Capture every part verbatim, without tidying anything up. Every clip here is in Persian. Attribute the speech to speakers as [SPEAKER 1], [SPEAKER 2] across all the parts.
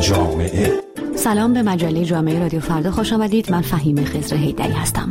[SPEAKER 1] جامعه.
[SPEAKER 2] سلام، به مجله جامعه رادیو فردا خوش آمدید. من فهیم خضر حیدری هستم.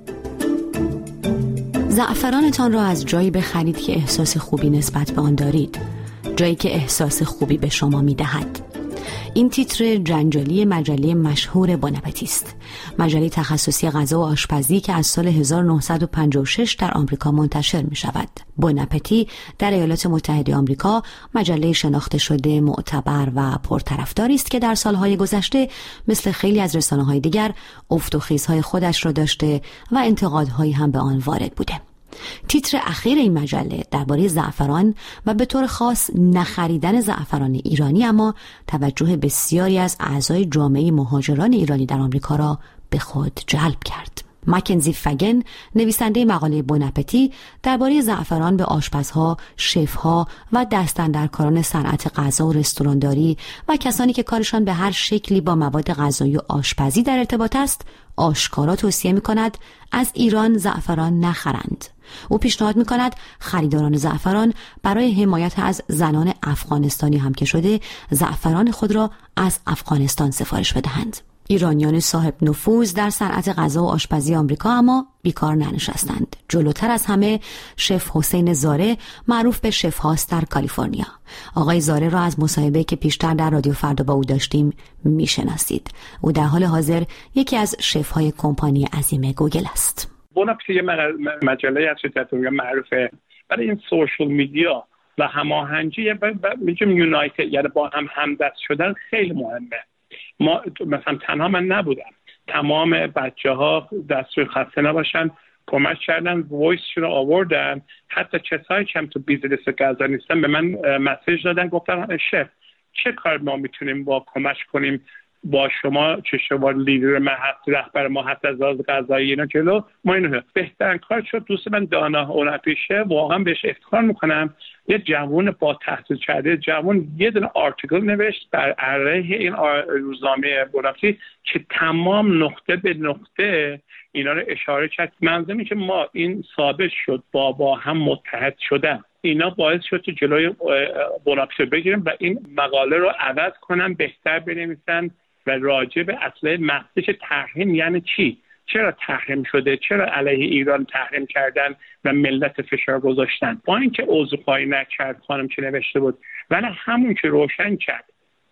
[SPEAKER 2] زعفرانتان را از جایی بخرید که احساس خوبی نسبت به آن دارید، جایی که احساس خوبی به شما می‌دهد. این تیتر جنجالی مجله مشهور بوناپتی است، مجله تخصصی غذا و آشپزی که از سال هزار و نهصد و پنجاه و شش در آمریکا منتشر می شود. بوناپتی در ایالات متحده آمریکا مجله شناخته شده، معتبر و پرطرفداری است که در سالهای گذشته مثل خیلی از رسانه‌های دیگر افت و خیزهای خودش را داشته و انتقادهایی هم به آن وارد بوده. تیتر اخیر این مجله درباره زعفران و به طور خاص نخریدن زعفران ایرانی، اما توجه بسیاری از اعضای جامعه مهاجران ایرانی در آمریکا را به خود جلب کرد. مکنزی فگن، نویسنده مقاله بوناپتی، درباره زعفران به آشپزها، شفها و دستاندرکاران صنعت غذا و رستورانداری و کسانی که کارشان به هر شکلی با مواد غذایی و آشپزی در ارتباط است، آشکارا توصیه می‌کند از ایران زعفران نخرند. او پیشنهاد می‌کند خریداران زعفران برای حمایت از زنان افغانستانی هم که شده زعفران خود را از افغانستان سفارش بدهند. ایرانیان صاحب نفوذ در صنعت غذا و آشپزی آمریکا اما بیکار ننشستند. جلوتر از همه شف حسین زاره، معروف به شف هاست در کالیفرنیا. آقای زاره را از مصاحبه که پیشتر در رادیو فردا با او داشتیم میشناسید. او در حال حاضر یکی از شف های کمپانی عظیم گوگل است.
[SPEAKER 3] بوناپتی یه مجله از دنیا معروفه برای این سوشال میدیا و هماهنگی میگم یونایتد، یعنی با هم همدست شدن خیلی مهمه. ما مثلا تنها من نبودم، تمام بچه ها دستور خسته نباشن کمک کردن، وایس رو آوردن. حتی کسایی که هم تو بیزنس غذا نیستن به من مسیج دادن، گفتن شف چه کار ما میتونیم با کمک کنیم با شما، چه شما لیدر ما هست، رهبر ما هست از لحاظ غذایی اینا جلو ما اینو بهترین کار شد. دوست من دانا اولمپیشه، واقعا بهش افتخار میکنم. یه جوان با تحصیل کرده جوان یه دونه آرتیکل نوشت بر علیه این روزنامه بوناپتی که تمام نقطه به نقطه اینا رو اشاره کرد. منظورم که ما این ثابت شد با با هم متحد شدن، اینا باعث شد که جلوی بوناپتی بگیریم و این مقاله رو عوض کنن، بهتر بنویسن و راجع به اصل مقصد تحریم یعنی چی، چرا تحریم شده، چرا علیه ایران تحریم کردن و ملت فشار گذاشتن. با اینکه عذرخواهی نکرد خانم که نوشته بود، ولی همون که روشن کرد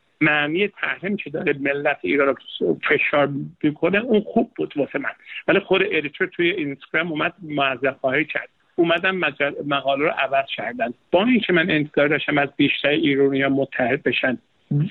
[SPEAKER 3] معنی تحریم که داره ملت ایران رو فشار میکنه اون خوب بود واسه من. ولی خود ادیتور توی اینستاگرام اومد معذرخواهی کرد، اومدن مقاله رو عوض کردن. با اینکه من انتظار داشتم از بیشتر ایرانی‌ها متحد بشن،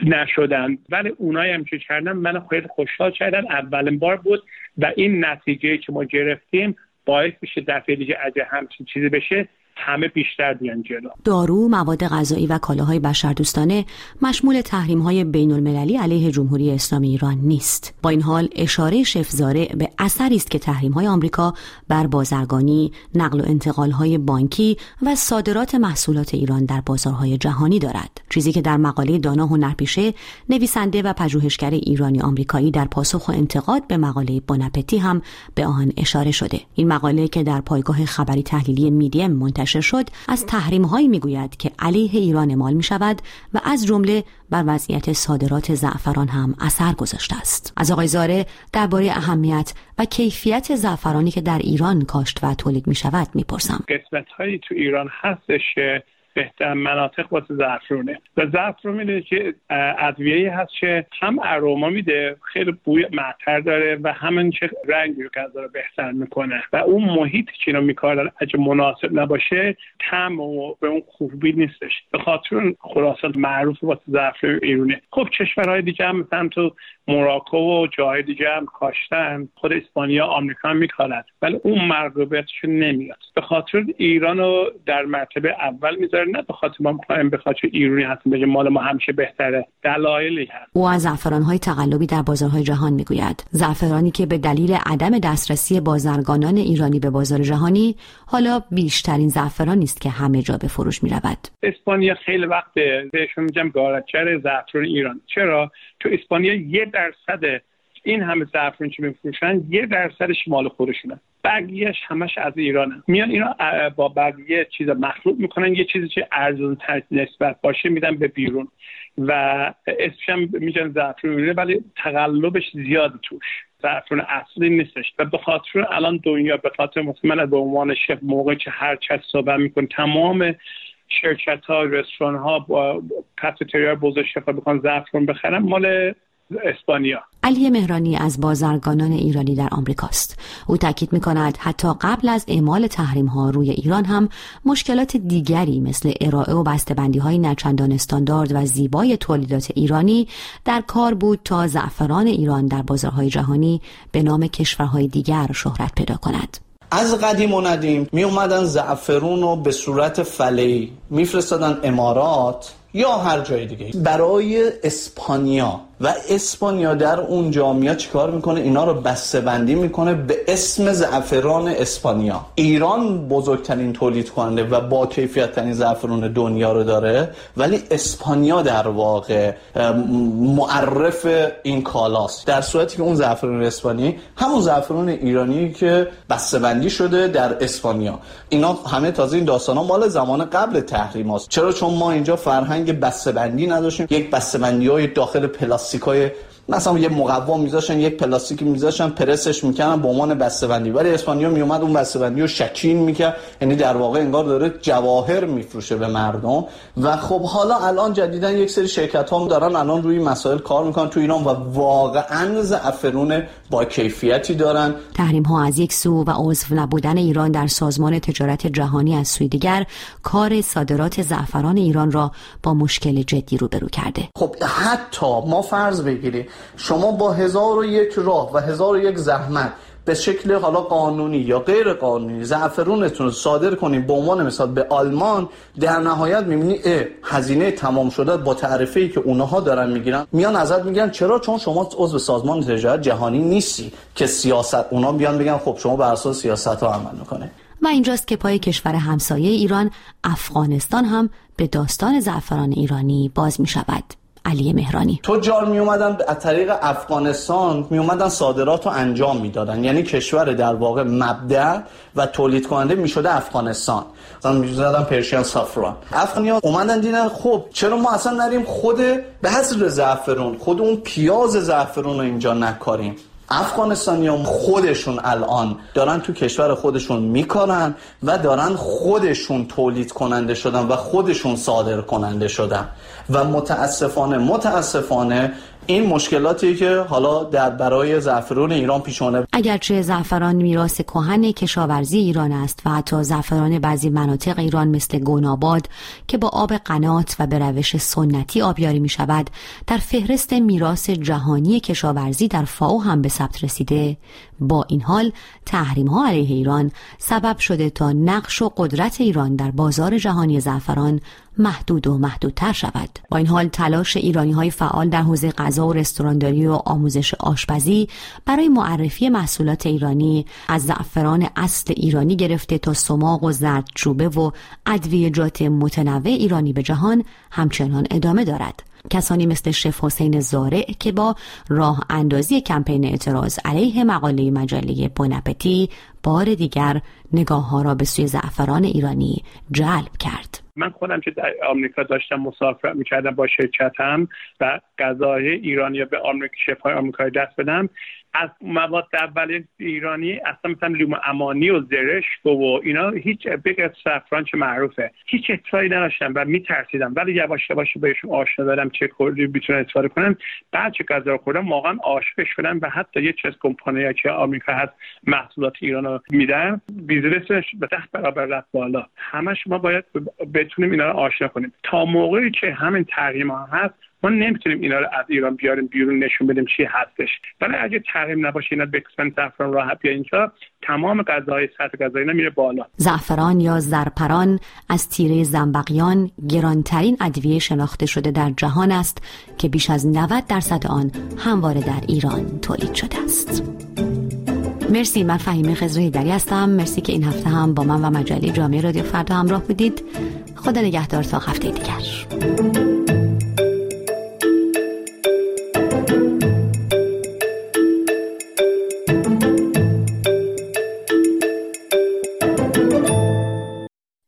[SPEAKER 3] نشدن، ولی اونایی هم که کردن من خیلی خوشحال کردن. اولین بار بود و این نتیجه که ما گرفتیم باعث میشه دفعه دیگه اگه همچین چیزی بشه همه بیشتر بیان جلو.
[SPEAKER 2] دارو، مواد غذایی و کالاهای بشردوستانه مشمول تحریم‌های بین‌المللی علیه جمهوری اسلامی ایران نیست. با این حال اشاره شف زاره به اثری است که تحریم‌های آمریکا بر بازرگانی، نقل و انتقال‌های بانکی و صادرات محصولات ایران در بازارهای جهانی دارد. چیزی که در مقاله دانا هنرپیشه، نویسنده و پژوهشگر ایرانی آمریکایی در پاسخ و انتقاد به مقاله بوناپتی هم به آن اشاره شده. این مقاله که در پایگاه خبری تحلیلی میدیم منتشر شد از تحریم‌هایی میگوید که علیه ایران اعمال می‌شود و از جمله بر وضعیت صادرات زعفران هم اثر گذاشته است. از آقای زاره درباره اهمیت و کیفیت زعفرانی که در ایران کاشت و تولید می‌شود می‌پرسم.
[SPEAKER 3] قسمت‌هایی تو ایران هستش بهتر مناطق واسه زعفرونه و زعفرون میده که ادویه‌ای هست که هم اروما میده، خیلی بوی معطر داره و همین که رنگ غذا رو بهتر میکنه و اون محیطی که اینو میکارن اگه مناسب نباشه طعم و به اون خوبی نیستش. به خاطر خلاصه معروف واسه زعفرون ایرونه. خب کشورهای دیگه هم مثلا تو موراکو و جای دیگه هم کاشتن، خود اسپانیا، آمریکا هم میکارن، ولی اون مرغوبیتشون نمیاد. به خاطر ایرانو در مرتبه اول میذاره، نه به خاطر ما میخوایم به خاطر ایرانی هستیم بگیم مال ما همیشه بهتره، دلایلی هست.
[SPEAKER 2] او از زعفران‌های تقلبی در بازارهای جهان میگوید. زعفرانی که به دلیل عدم دسترسی بازرگانان ایرانی به بازار جهانی حالا بیشترین زعفرانی است که همه جا به فروش میرود.
[SPEAKER 3] اسپانیا خیلی وقت بهشون میگم گارچر زعفران ایران. چرا؟ تو اسپانیا یه درصد این همه زعفران که میفروشن یه درصدش مال خودشونه. بقیهش همش از ایرانه. میان اینا با بقیه چیزا مخلوط میکنن، یه چیزی که ارزان‌تر نسبت باشه میدن به بیرون و اسمش هم میگن زعفرون، ولی تقلبش زیاد توش، زعفرون اصلی نیستش. و به خاطر الان دنیا به خاطر من به عنوان شف موقعی که هر چه صحبت میکنه تمام شرکت ها، رستوران ها با کافتریا بزرگ شفا بخوان زعفرون بخرن مال اسپانیا.
[SPEAKER 2] علی مهرانی از بازرگانان ایرانی در آمریکاست. او تاکید می‌کند حتی قبل از اعمال تحریم‌ها روی ایران هم مشکلات دیگری مثل ارائه و بسته‌بندی‌های نچندان استاندارد و زیبای تولیدات ایرانی در کار بود تا زعفران ایران در بازارهای جهانی به نام کشورهای دیگر شهرت پیدا کند.
[SPEAKER 1] از قدیم و ندیم می اومدن زعفرون رو به صورت فله‌ای میفرستادن امارات یا هر جای دیگه برای اسپانیا و اسپانیا در اونجا میاد چیکار میکنه؟ اینا رو بسته بندی میکنه به اسم زعفران اسپانیا. ایران بزرگترین تولید کننده و با کیفیت ترین زعفران دنیا رو داره، ولی اسپانیا در واقع معرف این کالاست، در صورتی که اون زعفران اسپانیایی همون زعفران ایرانی که بسته بندی شده در اسپانیا. اینا همه تازه این داستانا مال زمان قبل تحریم هست. چرا؟ چون ما اینجا فرهنگ بسته بندی نداشتیم. یک بسته بندی‌های داخل پلاستیکای مثلا یه مقوا میذاشن، یک پلاستیکی میذاشن، پرسش میکنن به عنوان بسته‌بندی، ولی اسپانیا میومد اون بسته‌بندی رو شکین میکرد، یعنی در واقع انگار داره جواهر میفروشه به مردم. و خب حالا الان جدیداً یک سری شرکت ها دارن الان روی مسائل کار میکنن تو ایران و واقعاً زعفرون با کیفیتی دارن.
[SPEAKER 2] تحریم ها از یک سو و عضو نبودن ایران در سازمان تجارت جهانی از سوی دیگر کار صادرات زعفران ایران را با مشکل جدی روبرو کرده.
[SPEAKER 1] خب حتی ما فرض بگیریم شما با هزار و یک راه و هزار و یک زحمت به شکل حالا قانونی یا غیر قانونی زعفرونتون رو صادر کنید به عنوان مثال به آلمان، در نهایت می‌بینی هزینه تمام شده با تعرفه‌ای که اونها دارن میگیرن میان ازت میگن چرا؟ چون شما عضو سازمان تجارت جهانی نیستی که سیاست اونا بیان بگن خب شما بر اساس سیاست‌ها عمل می‌کنید.
[SPEAKER 2] و اینجاست که پای کشور همسایه ایران افغانستان هم به داستان زعفران ایرانی باز می‌شود. علی مهرانی:
[SPEAKER 1] تجار می اومدن از طریق افغانستان می اومدن صادرات رو انجام میدادن، یعنی کشور در واقع مبدأ و تولید کننده می شده افغانستان. مثلا می زدن پرشین سافران. افغانیا اومدن دیدن خب چرا ما اصلا نریم خود بذر زعفرون، خود اون پیاز زعفرون رو اینجا نکاریم. افغانستانیان خودشون الان دارن تو کشور خودشون میکنن و دارن خودشون تولید کننده شدن و خودشون صادر کننده شدن و متاسفانه متاسفانه این مشکلاتی که حالا در برای زعفران ایران پیش اومده.
[SPEAKER 2] اگرچه زعفران میراث کهن کشاورزی ایران است و حتی زعفران بعضی مناطق ایران مثل گوناباد که با آب قنات و به روش سنتی آبیاری می شود در فهرست میراث جهانی کشاورزی در فائو هم به ثبت رسیده، با این حال تحریم ها علیه ایران سبب شده تا نقش و قدرت ایران در بازار جهانی زعفران محدود و محدودتر شود. با این حال تلاش ایرانی های فعال در حوزه غذا و رستورانداری و آموزش آشپزی برای معرفی محصولات ایرانی از زعفران اصل ایرانی گرفته تا سماق و زردچوبه و ادویه‌جات متنوع ایرانی به جهان همچنان ادامه دارد. کسانی مثل شف حسین زارع که با راه اندازی کمپین اعتراض علیه مقاله مجله بون اپتی بار دیگر نگاه ها را به سوی زعفران ایرانی جلب کرد.
[SPEAKER 3] من خودم که در آمریکا داشتم مسافرت میکردم با شرکتم و غذای ایرانی به آمریکا شف‌های آمریکایی دست بدم، از مواد اولیه ایرانی اصلا مثلا لیمو امانی و زرشک و اینا هیچ بگه زعفران چه معروفه هیچ اطلاعی نداشتم و میترسیدم، ولی یواش یواش بهشون آشنا دادم چه کردی میتونن استفاده کنن. بعد چه غذا رو خوردم واقعا عاشق شدم و حتی یه چیز کمپانی‌ها که آمریکا هست محصولات ایران رو میدن بیزنسش به ده برابر رفت بالا. همش ما باید بتونیم اینا رو آشنا کنیم. تا موقعی که همین تحریم‌ها هست ما نمیتونیم اینا رو از ایران بیاریم بیرون نشون بدیم چی هستش. ولی اگه تحریم نباشه اینا بکسن زعفران راحت بیا اینجا، تمام غذاهای سطح غذایی نمیره بالا.
[SPEAKER 2] زعفران یا زرپران از تیره زنبقیان گرانترین ادویه شناخته شده در جهان است که بیش از نود درصد آن همواره در ایران تولید شده است. مرسی، من فهیمه خضر هیدری هستم. مرسی که این هفته هم با من و مجله جامعه رادیو فردا همراه بودید. خدا نگهدار تا هفته دیگر.